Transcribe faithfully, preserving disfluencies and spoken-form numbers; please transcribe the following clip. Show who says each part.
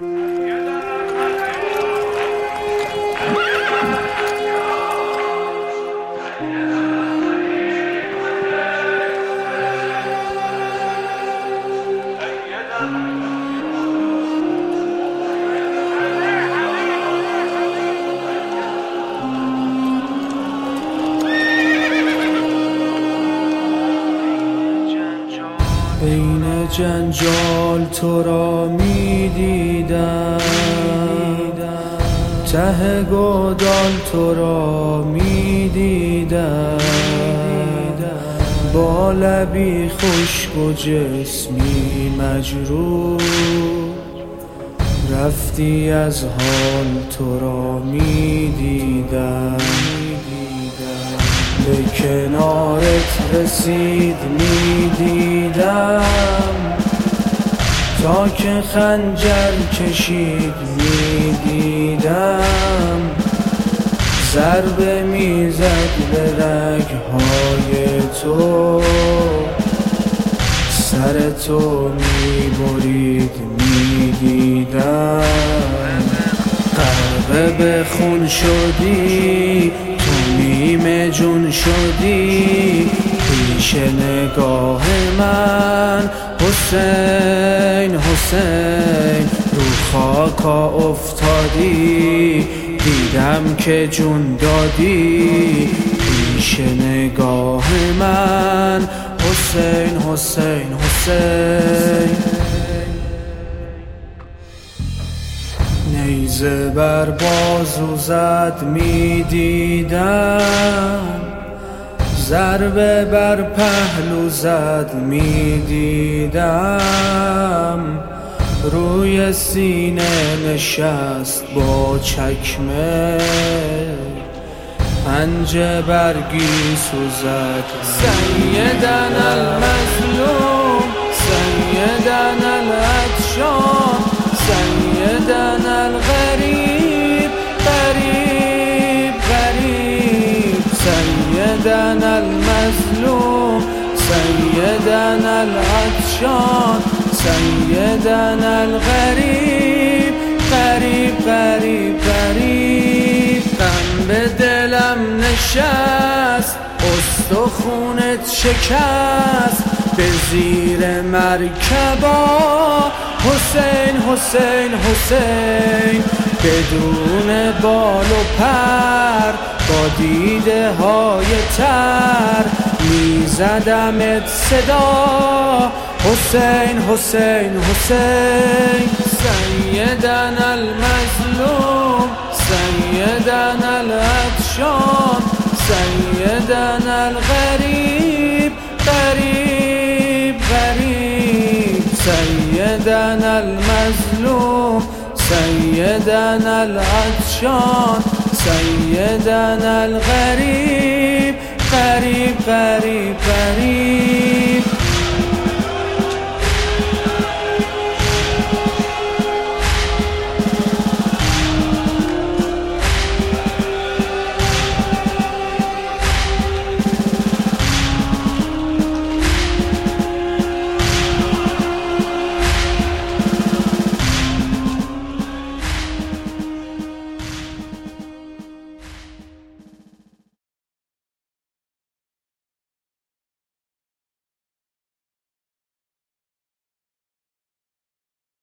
Speaker 1: بین جنجال تو را می دیدم، ته گودال تو را می دیدم، با لبی خشک و جسمی مجروح، رفتی از حال تو را می دیدم. به کنارت رسید می دیدم، تا که خنجر کشید می دیدم، ضربه می زد به رگهای تو، سر تو می برید می دیدم. غرقه به خون شدی، نیمه جون شدی پیش نگاه من، حسین حسین رو خاکا افتادی، دیدم که جون دادی پیش نگاه من، حسین حسین حسین. نیزه بر بازو زد می دیدم، ضربه بر پهلو زد می دیدم، روی سینه نشست با چکمه، پنجه برگی سوزد. سیدن المظلوم سیدن العطشان، سیدن الغریب غریب غریب، سیدن المظلوم سیدن العطشان، سیدن الغریب غریب غریب غریب. غم به دلم نشست، استخونت شکست، به زیر مرکبا حسین حسین حسین، بدون بال و پر با دیده های تر، می زدمت صدا حسین حسین حسین. سیدن المظلوم سیدن العطشان، سیدن الغریب غریب غریب، سیدن المظلوم سیدن العطشان، سیدن الغریب غریب غریب غریب.